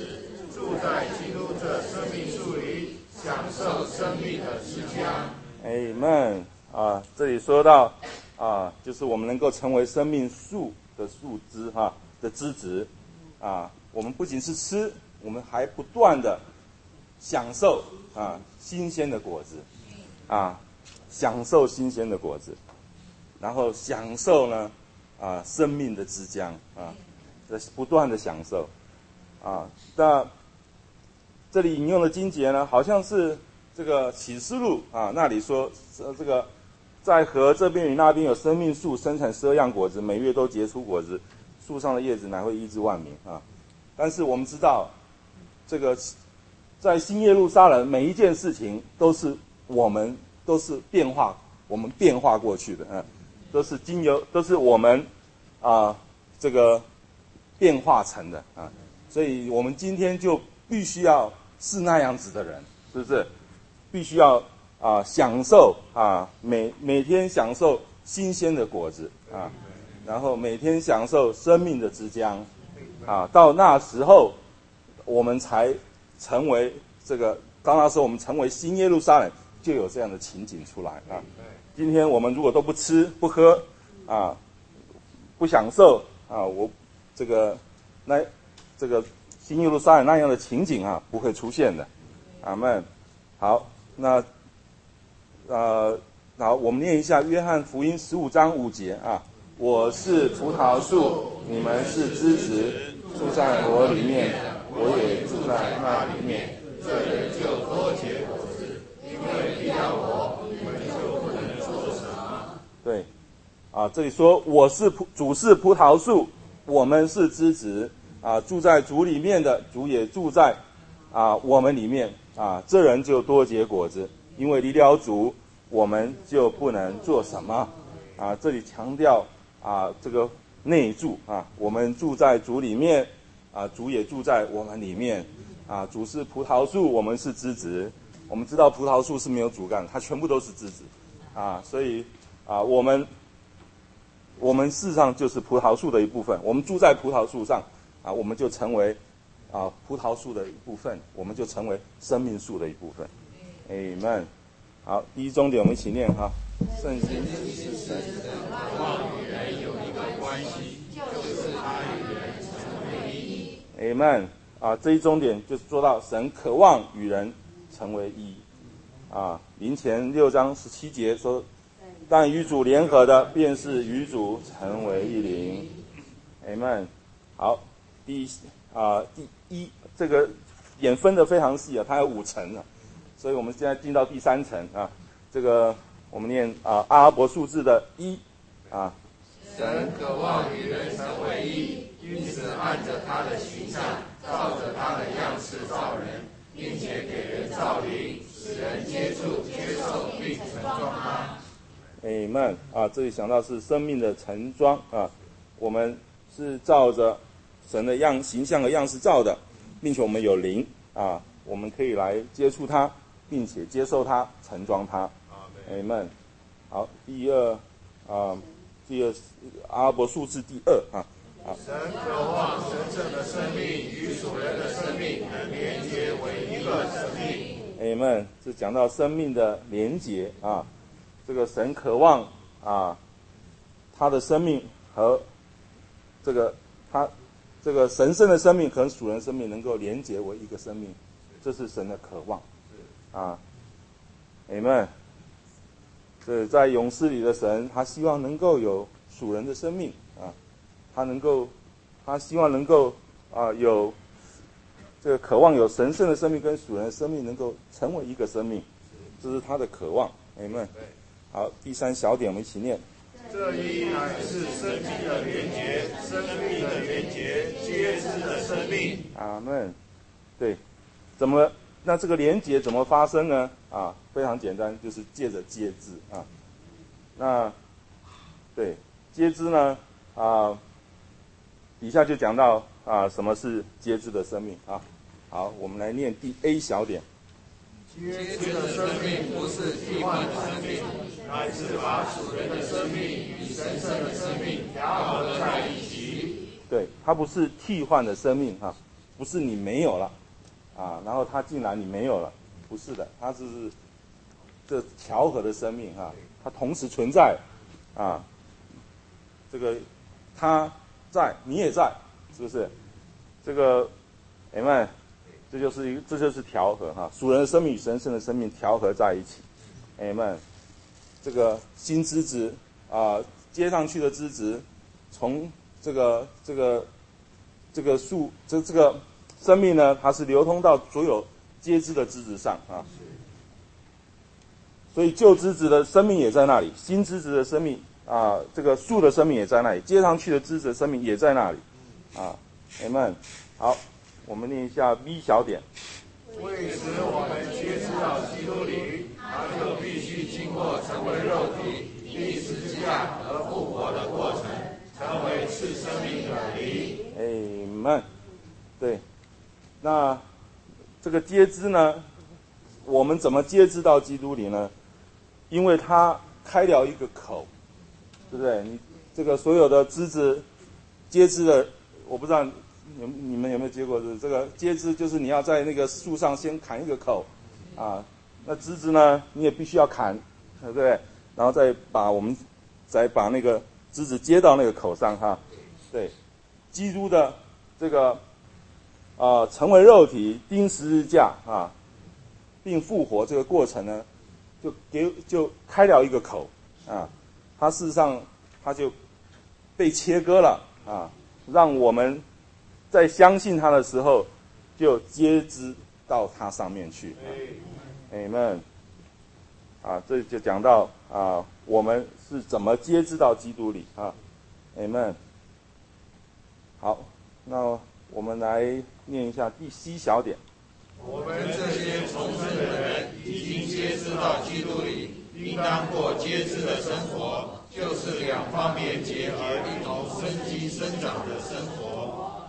在基督这生命树里，享受生命的之江。 Amen 啊，这里说到啊，就是我们能够成为生命树的树枝哈、啊、的枝子啊，我们不仅是吃，我们还不断的享受啊新鲜的果子啊，享受新鲜的果子，然后享受呢啊生命的之江啊，不断的享受啊。那这里引用的经节呢，好像是这个启示录啊那里说，呃这个在河这边与那边有生命树，生产十二样果子，每月都结出果子，树上的叶子乃会医治万民啊。但是我们知道，这个在新耶路撒冷每一件事情都是我们都是变化，我们变化过去的，嗯，都是经由都是我们啊这个变化成的啊，所以我们今天就必须要是那样子的人，是不是？必须要啊享受啊每每天享受新鲜的果子啊，然后每天享受生命的之江啊，到那时候我们才成为这个，到那时候我们成为新耶路撒冷，就有这样的情景出来啊。今天我们如果都不吃不喝啊，不享受啊，我这个那这个新耶路撒冷那样的情景啊，不会出现的。阿们。好，那呃，好，我们念一下约翰福音十五章五节啊。我是葡萄树，你们是枝子，住在我里面，我也住在那里面， 这人就多结果子，因为离了我，你们就不能做什么。 对，啊，这里说我是葡主是葡萄树，我们是枝子啊，住在主里面的，主也住在啊我们里面啊，这人就多结果子，因为离了主，我们就不能做什么啊。这里强调啊这个内住啊，我们住在主里面啊，主也住在我们里面啊。主是葡萄树，我们是枝子。我们知道葡萄树是没有主干，它全部都是枝子啊，所以啊我们我们事实上就是葡萄树的一部分。我们住在葡萄树上啊，我们就成为啊葡萄树的一部分，我们就成为生命树的一部分。Amen。好，第一重点我们一起念哈。圣经是神望与人有一个关系，就是他与人成为一。 Amen。啊，这一重点就是说到神渴望与人成为一。啊，林前六章十七节说，但与主联合的，便是与主成为一灵。Amen。好，第一啊第一这个眼分的非常细啊，它有五层啊，所以我们现在进到第三层啊，这个我们念啊阿拉伯数字的一啊。 神渴望与人成为一，因此按着他的形象，照着他的样式造人，并且给人造灵，使人接触、接受并承装他。 Amen。啊，这里想到是生命的承装啊，我们是照着神的样形象和样式造的，并且我们有灵啊，我们可以来接触它，并且接受它，承装它。Amen。好，第二啊，第二阿拉伯数字第二啊。啊神渴望神圣的生命与属人的生命能连结为一个生命。 Amen。是讲到生命的连结啊，这个神渴望啊，他的生命和这个他这个神圣的生命和属人生命能够连结为一个生命，这是神的渴望啊。Amen。这在勇士里的神，他希望能够有属人的生命啊，他能够，他希望能够啊有这个渴望有神圣的生命跟属人的生命能够成为一个生命，这是他的渴望。Amen。好，第三小点我们一起念。 这一乃是生命的连结，生命的连结，皆知的生命。 阿们。对，怎么那这个连结怎么发生呢？啊，非常简单，就是借着接枝啊。那对接枝呢啊，底下就讲到啊什么是接枝的生命啊。好，我们来念第 A 小点。 接枝的生命不是替换的生命，乃是把属人的生命与神圣的生命调和在一起。 对，它不是替换的生命啊，不是你没有了啊，然后它竟然你没有了，不是的，它是这调和的生命啊，它同时存在啊，这个它在，你也在，是不是？这个，哎们，这就是一个，这就是调和哈，属人的生命与神圣的生命调和在一起，哎们，这个新枝子啊，接上去的枝子，从这个这个这个树，这这个生命呢，它是流通到所有接枝的枝子上啊。所以旧枝子的生命也在那里，新枝子的生命啊，这个树的生命也在那里，接上去的枝子的生命也在那里，啊 ，Amen。好，我们念一下 B 小点。 为使我们接触到基督里，他就必须经过成为肉体、历十字架和复活的过程，成为赐生命的灵。 Amen。对，那这个接枝呢，我们怎么接枝到基督里呢？因为它开了一个口，对不对？你这个所有的枝子接枝的，我不知道你你们有没有接过？这个接枝就是你要在那个树上先砍一个口，啊，那枝子呢你也必须要砍，对不对？然后再把我们再把那个枝子接到那个口上哈。对，基督的这个啊、呃、成为肉体钉十字架啊，并复活这个过程呢，就给就开了一个口啊，它事实上它就被切割了啊，让我们在相信它的时候就接枝到它上面去。Amen。啊，这就讲到啊，我们是怎么接枝到基督里啊。Amen。好，那我们来念一下第 C 小点。 我们这些重生的人已经接枝到基督里，应当过接枝的生活，就是两方面结合，一同生机生长的生活。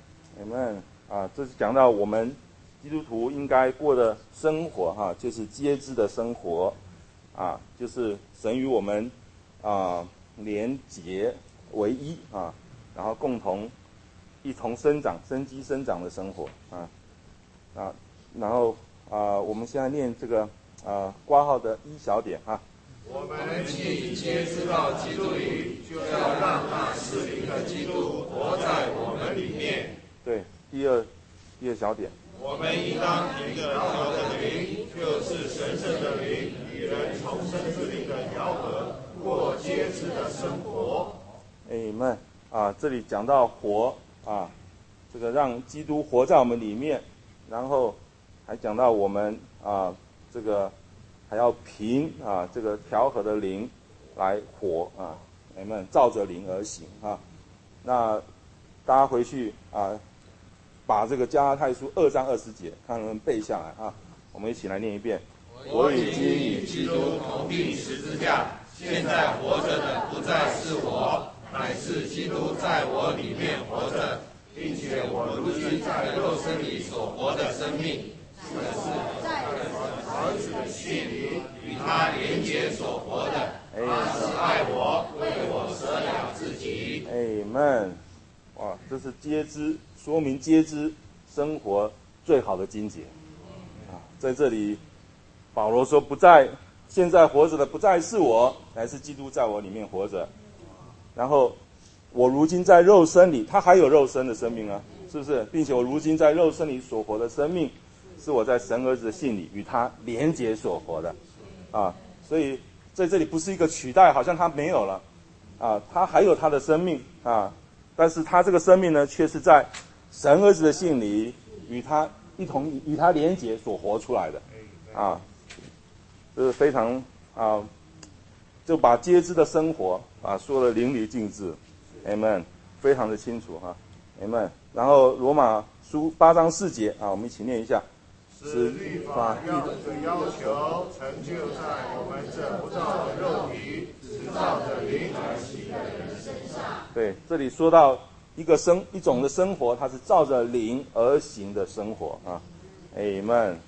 Amen。啊，这是讲到我们基督徒应该过的生活哈、啊，就是接枝的生活，啊，就是神与我们啊连结为一啊，然后共同一同生长、生机生长的生活啊啊。然后啊、呃，我们现在念这个啊括号的一小点哈。 我们既接知道基督里，就要让那是灵的基督活在我们里面。 对，第二第二小点。 我们应当凭着道的灵，就是神圣的灵，与人重生之灵的调和，过接知的生活。 哎们啊，这里讲到活啊，这个让基督活在我们里面，然后还讲到我们啊，这个还要凭啊这个调和的灵来活啊，你们照着灵而行啊。那大家回去啊，把这个加拉太书二章二十节看能不能背下来啊。我们一起来念一遍。 我已经与基督同钉十字架，现在活着的不再是我，乃是基督在我里面活着，并且我如今在肉身里所活的生命，是在儿子的信里与他连结所活的。他是爱我，为我舍了自己。 Amen。哇，这是接枝，说明接枝生活最好的经节啊！在这里，保罗说：“不再现在活着的不再是我，乃是基督在我里面活着。”然后我如今在肉身里，他还有肉身的生命啊，是不是？并且我如今在肉身里所活的生命，是我在神儿子的信里与他连结所活的啊！所以在这里不是一个取代，好像他没有了啊，他还有他的生命啊。但是他这个生命呢，却是在神儿子的信里与他一同与他连结所活出来的，啊，这是非常啊，就把接枝的生活啊说得淋漓尽致 ，Amen， 非常的清楚哈、啊、，Amen。然后罗马书八章四节啊，我们一起念一下。 使律法要的要求成就在我们这不照的肉体，只照着灵而行的人身上。 对，这里说到一个生一种的生活，它是照着灵而行的生活啊 ，Amen。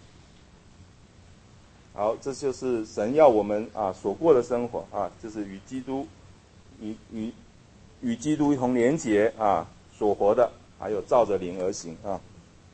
好，这就是神要我们啊所过的生活啊，就是与基督与与与基督一同连结啊所活的，还有照着灵而行啊。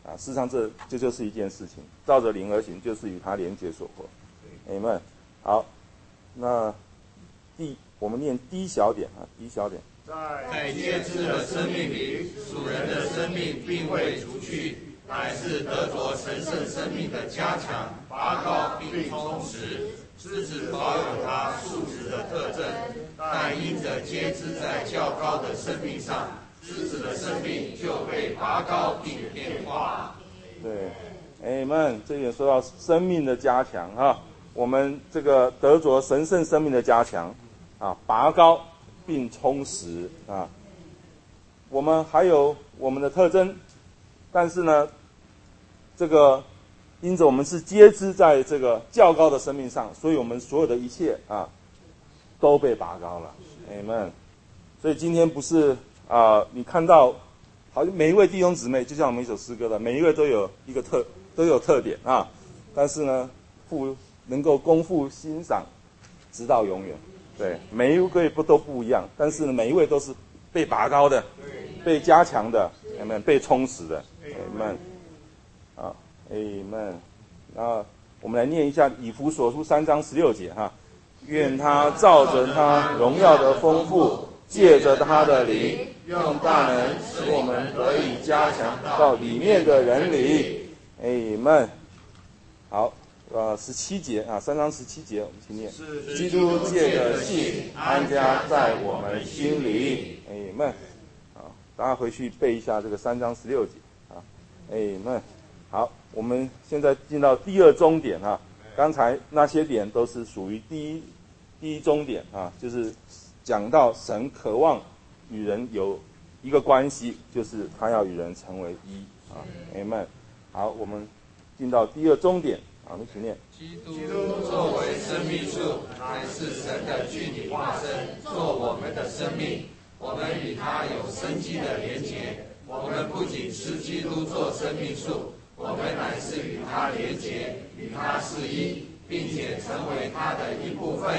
啊，事实上这这就是一件事情，照着灵而行，就是与他连结所活。Amen。好，那第我们念第一小点啊，第一小点。 在皆知的生命里，属人的生命并未除去，乃是得着神圣生命的加强、拔高并充实。枝子保有它素质的特征，但因着皆知在较高的生命上，枝子的生命就被拔高并变化。 对 ，Amen。这里说到生命的加强哈，我们这个得着神圣生命的加强啊，拔高并充实啊。我们还有我们的特征，但是呢，这个因着我们是皆知在这个较高的生命上，所以我们所有的一切啊都被拔高了 ，Amen。所以今天不是啊、呃，你看到好像每一位弟兄姊妹，就像我们一首诗歌的，每一位都有一个特都有特点啊，但是呢，父能够功夫欣赏，直到永远。对，每一位不都不一样，但是呢，每一位都是被拔高的，被加强的 ，Amen， 被充实的 ，Amen。啊 ，Amen。那我们来念一下以弗所书三章十六节哈，愿他照着他荣耀的丰富，借着他的灵，用大能使我们得以加强到里面的人里 ，Amen。好。呃，十七节啊，三章十七节，我们请念。基督借着信安家在我们心里 ，Amen。好，大家回去背一下这个三章十六节啊 ，Amen。好，我们现在进到第二终点啊。刚才那些点都是属于第一第一终点啊，就是讲到神渴望与人有一个关系，就是他要与人成为一啊 ，Amen。好，我们进到第二终点。好，我们一起念。 基督作为生命树，乃是神的具体化身，做我们的生命。我们与他有生机的连结。我们不仅吃基督做生命树，我们乃是与他连结，与他是一，并且成为他的一部分。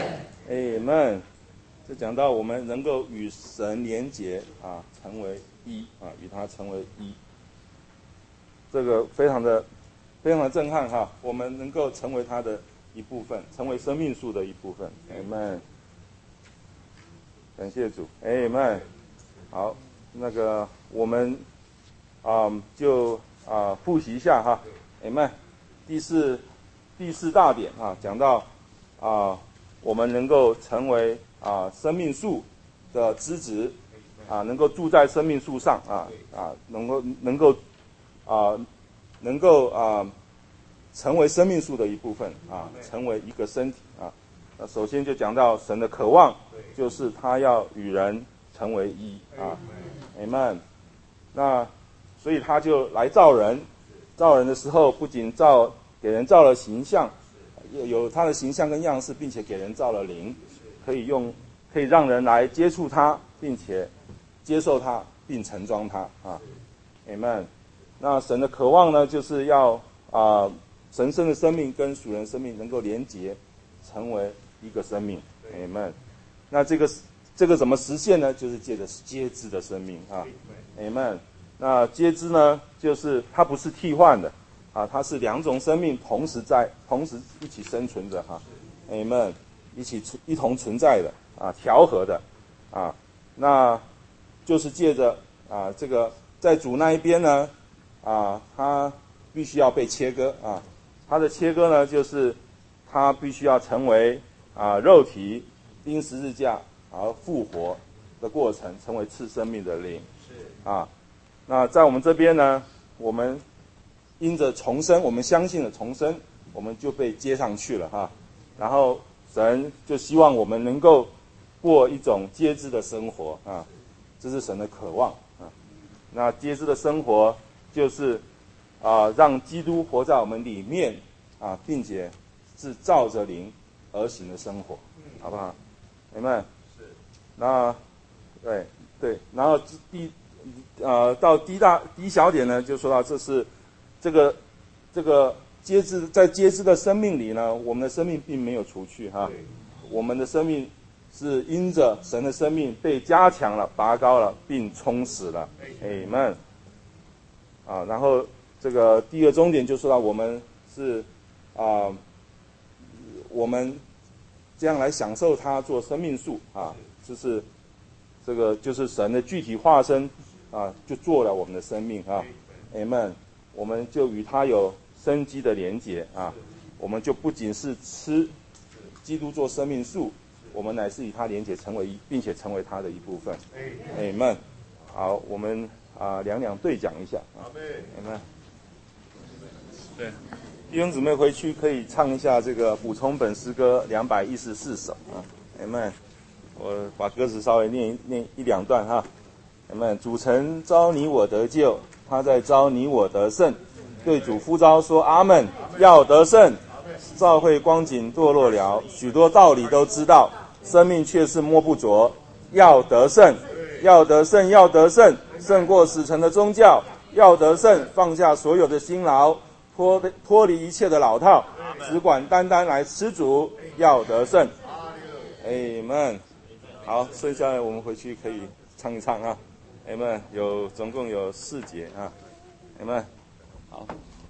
Amen。这讲到我们能够与神连结啊，成为一啊，与他成为一，这个非常的。非常的震撼哈，我们能够成为他的一部分，成为生命树的一部分 ，Amen。感谢主 ，Amen。好，那个我们啊、嗯、就啊、呃、复习一下哈 ，Amen。第四第四大点啊，讲到啊、呃、我们能够成为啊、呃、生命树的枝子啊，能够住在生命树上啊啊，能够能够啊。呃能够啊、呃、成为生命树的一部分啊，成为一个身体啊。那首先就讲到神的渴望，就是他要与人成为一啊 ，Amen。那所以他就来造人，造人的时候不仅造给人造了形象，有他的形象跟样式，并且给人造了灵，可以用可以让人来接触他，并且接受他，并盛装他啊 ，Amen。那神的渴望呢，就是要啊、呃、神圣的生命跟属人生命能够连结，成为一个生命 ，Amen。那这个这个怎么实现呢？就是借着皆知的生命啊 ，Amen。那皆知呢，就是它不是替换的啊，它是两种生命同时在同时一起生存着哈 ，Amen， 一起一同存在的啊，调和的啊，那就是借着啊这个在主那一边呢。啊，它必须要被切割啊！它的切割呢，就是它必须要成为啊肉体钉十字架而复活的过程，成为次生命的灵。是啊，那在我们这边呢，我们因着重生，我们相信了重生，我们就被接上去了哈。然后神就希望我们能够过一种皆知的生活啊，这是神的渴望啊。那皆知的生活。就是啊、呃，让基督活在我们里面啊，并且是照着灵而行的生活，好不好？明白？是。那对对，然后第呃到第一大第一小点呢，就说到这是这个这个皆知在皆知的生命里呢，我们的生命并没有除去哈，我们的生命是因着神的生命被加强了、拔高了，并充实了，Amen。啊，然后这个第二终点就说到我们是啊、呃，我们这样来享受他做生命树啊，就是这个就是神的具体化身啊，就做了我们的生命啊 ，Amen。我们就与他有生机的连结啊，我们就不仅是吃基督做生命树，我们乃是与他连结，成为一，并且成为他的一部分 ，Amen。好，我们啊两两对讲一下啊 ，Amen。对。弟兄姊妹回去可以唱一下这个补充本诗歌两百一十四首啊 ，Amen。我把歌词稍微念一念一两段哈 ，Amen。主曾召你我得救，他在召你我得胜，对主呼召说阿门，要得胜。教会光景堕落了，许多道理都知道，生命却是摸不着，要得胜，要得胜，要得胜，胜过死城的宗教，要得胜，放下所有的辛劳。脱脱离一切的老套，只管单单来吃主，要得胜。Amen。好，剩下的我们回去可以唱一唱啊。Amen。有总共有四节啊。Amen。好。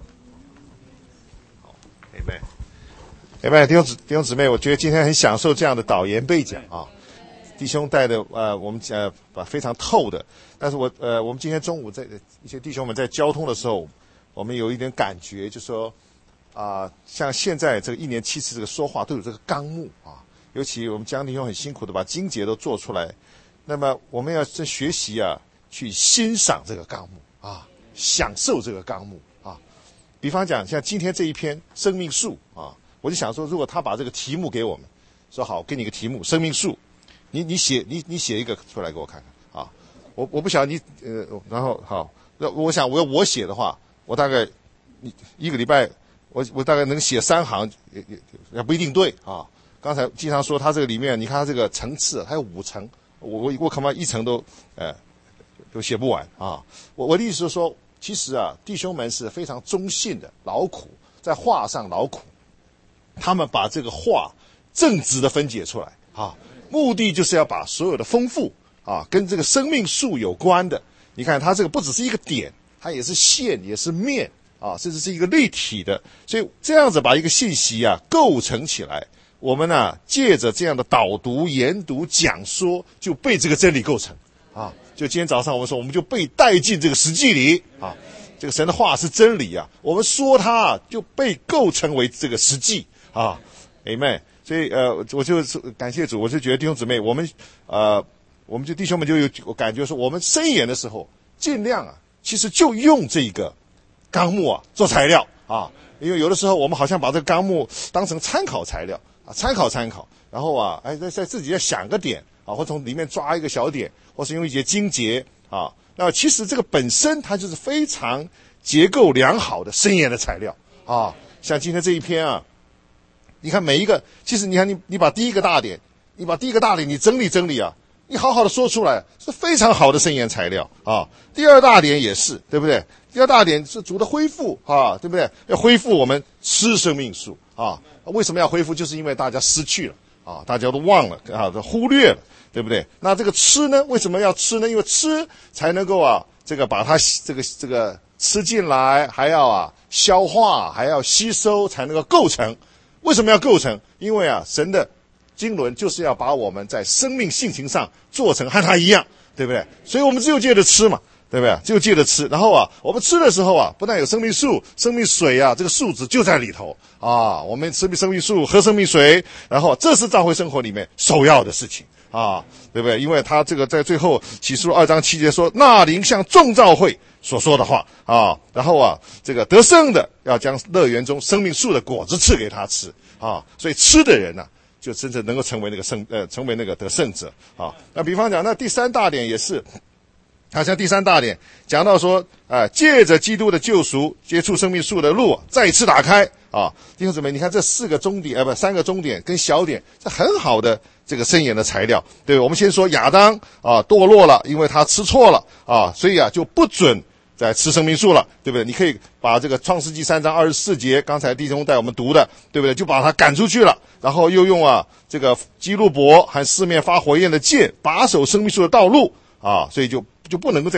好 ，Amen。Amen。弟兄姊弟兄姊妹，我觉得今天很享受这样的导言背讲啊。弟兄带的呃，我们呃把非常透的，但是我呃，我们今天中午在一些弟兄们在交通的时候。我们有一点感觉，就说啊、呃，像现在这个一年七次这个说话都有这个纲目啊，尤其我们江弟兄很辛苦的把经节都做出来，那么我们要在学习啊，去欣赏这个纲目啊，享受这个纲目啊。比方讲，像今天这一篇生命树啊，我就想说，如果他把这个题目给我们，说好，给你个题目，生命树，你你写你你写一个出来给我看看啊，我我不晓得你呃，然后好，那我想我要我写的话。我大概一一个礼拜，我我大概能写三行，也也也不一定对啊。刚才经常说他这个里面，你看他这个层次，它有五层，我我我恐怕一层都呃都写不完啊。我我的意思是说，其实啊，弟兄们是非常忠信的，劳苦在话上劳苦，他们把这个话正直的分解出来啊，目的就是要把所有的丰富啊，跟这个生命树有关的，你看他这个不只是一个点。它也是线，也是面啊，甚至是一个立体的，所以这样子把一个信息啊构成起来，我们呢、啊、借着这样的导读、研读、讲说，就被这个真理构成啊。就今天早上我们说，我们就被带进这个实际里啊，这个神的话是真理啊，我们说它、啊、就被构成为这个实际啊 ，Amen。所以呃，我就感谢主，我就觉得弟兄姊妹，我们呃，我们就弟兄们就有我感觉说，我们申言的时候，尽量啊。其实就用这个纲目啊做材料啊，因为有的时候我们好像把这个纲目当成参考材料啊，参考参考，然后啊，哎，在在自己要想个点啊，或从里面抓一个小点，或是用一些经节啊，那其实这个本身它就是非常结构良好的申言的材料啊。像今天这一篇啊，你看每一个，其实你看你你把第一个大点，你把第一个大点你整理整理啊。你好好的说出来是非常好的申言材料啊。第二大点也是，对不对？第二大点是主的恢复啊，对不对？要恢复我们吃生命树啊。为什么要恢复？就是因为大家失去了啊，大家都忘了啊，都忽略了，对不对？那这个吃呢？为什么要吃呢？因为吃才能够啊，这个把它这个这个吃进来，还要啊消化，还要吸收，才能够构成。为什么要构成？因为啊，神的经纶就是要把我们在生命性情上做成和他一样，对不对？所以我们只有借着吃嘛，对不对？只有借着吃，然后啊，我们吃的时候啊，不但有生命树、生命水啊，这个树脂就在里头啊。我们吃生命树、喝生命水，然后这是教会生活里面首要的事情啊，对不对？因为他这个在最后启示录二章七节说，那灵向众教会所说的话啊，然后啊，这个得胜的要将乐园中生命树的果子赐给他吃啊，所以吃的人呢、啊。就真正能够成为那个胜呃，成为那个得胜者啊。那比方讲，那第三大点也是，好像第三大点讲到说，啊、呃，借着基督的救赎，接触生命树的路再次打开啊。弟兄姊妹，你看这四个终点，呃，不，三个终点跟小点，这很好的这个申言的材料。对，我们先说亚当啊堕落了，因为他吃错了啊，所以啊就不准。在吃生命树了，对不对？你可以把这个创世纪三章二十四节，刚才弟兄带我们读的，对不对？就把他赶出去了，然后又用啊这个基路伯和四面发火焰的剑把守生命树的道路啊，所以就就不能够再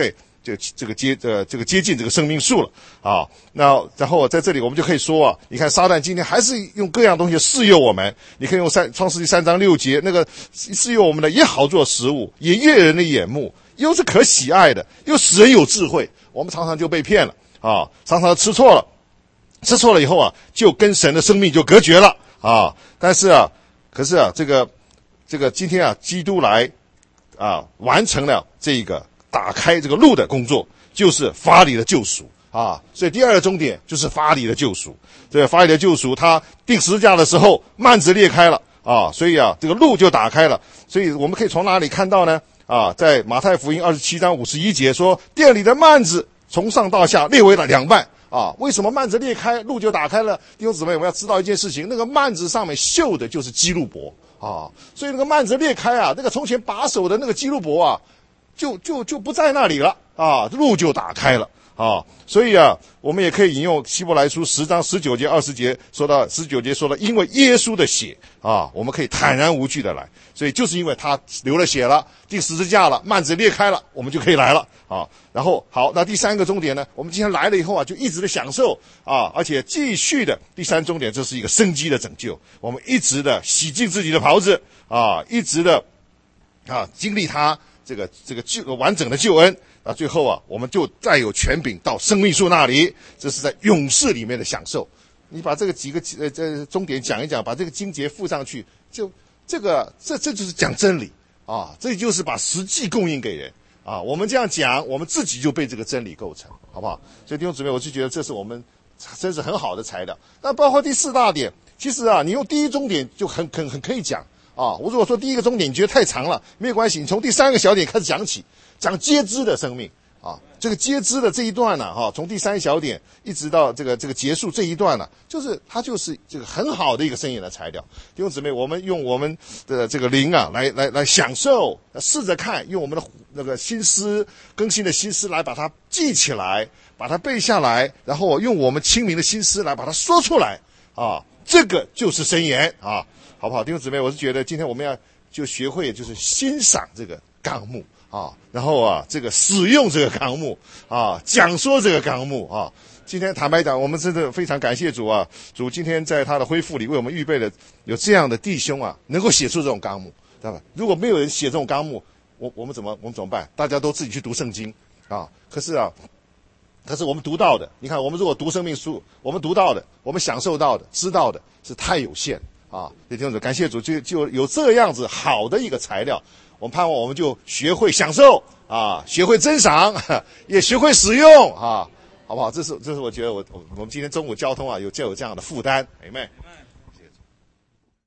这个这个接呃这个接近这个生命树了啊。那然后在这里我们就可以说啊，你看撒旦今天还是用各样东西试诱我们，你可以用三创世纪三章六节那个试诱我们的，也好做食物，也悦人的眼目，又是可喜爱的，又使人有智慧。我们常常就被骗了啊，常常吃错了，吃错了以后啊，就跟神的生命就隔绝了啊。但是啊，可是啊，这个这个今天啊，基督来啊，完成了这个打开这个路的工作，就是法理的救赎啊。所以第二个终点就是法理的救赎。这个法理的救赎，他钉十字架的时候，幔子裂开了啊，所以啊，这个路就打开了。所以我们可以从哪里看到呢？啊，在马太福音二十七章五十一节说，殿里的幔子从上到下裂为了两半啊。为什么幔子裂开，路就打开了？弟兄姊妹，我们要知道一件事情，那个幔子上面绣的就是基路伯啊，所以那个幔子裂开啊，那个从前把守的那个基路伯啊，就就就不在那里了啊，路就打开了啊。所以啊，我们也可以引用希伯来书十章十九节二十节说到，十九节说了，因为耶稣的血啊，我们可以坦然无惧的来。所以就是因为他流了血了，钉十字架了，幔子裂开了，我们就可以来了啊。然后好，那第三个终点呢，我们今天来了以后啊，就一直的享受啊，而且继续的第三终点，这是一个生机的拯救，我们一直的洗净自己的袍子啊，一直的啊经历他这个这个救完整的救恩啊，最后啊，我们就再有权柄到生命树那里，这是在永世里面的享受。你把这个几个呃这终点讲一讲，把这个经节附上去，就这个这这就是讲真理啊，这就是把实际供应给人啊。我们这样讲，我们自己就被这个真理构成，好不好？所以弟兄姊妹，我就觉得这是我们真是很好的材料。那包括第四大点，其实啊，你用第一终点就很很很可以讲啊。我如果说第一个终点你觉得太长了，没有关系，你从第三个小点开始讲起，讲皆知的生命啊。这个皆知的这一段呢、啊，哈、啊，从第三小点一直到这个这个结束这一段呢、啊，就是它就是这个很好的一个生意的材料。弟兄姊妹，我们用我们的这个灵啊，来来来享受，试着看，用我们的那个心思更新的心思来把它记起来，把它背下来，然后用我们清明的心思来把它说出来啊，这个就是箴言啊，好不好？弟兄姊妹，我是觉得今天我们要就学会就是欣赏这个纲目。啊，然后啊，这个使用这个纲目啊，讲说这个纲目啊。今天坦白讲，我们真的非常感谢主啊，主今天在他的恢复里为我们预备了有这样的弟兄啊，能够写出这种纲目，对吧？如果没有人写这种纲目，我我们怎么我们怎么办？大家都自己去读圣经啊。可是啊，可是我们读到的，你看，我们如果读生命书，我们读到的，我们享受到的，知道的是太有限啊。弟兄姊，感谢主，就就有这样子好的一个材料。我们盼望我们就学会享受啊，学会珍赏，也学会使用啊，好不好？这是这是我觉得我我我们今天中午交通啊有就有这样的负担，阿们。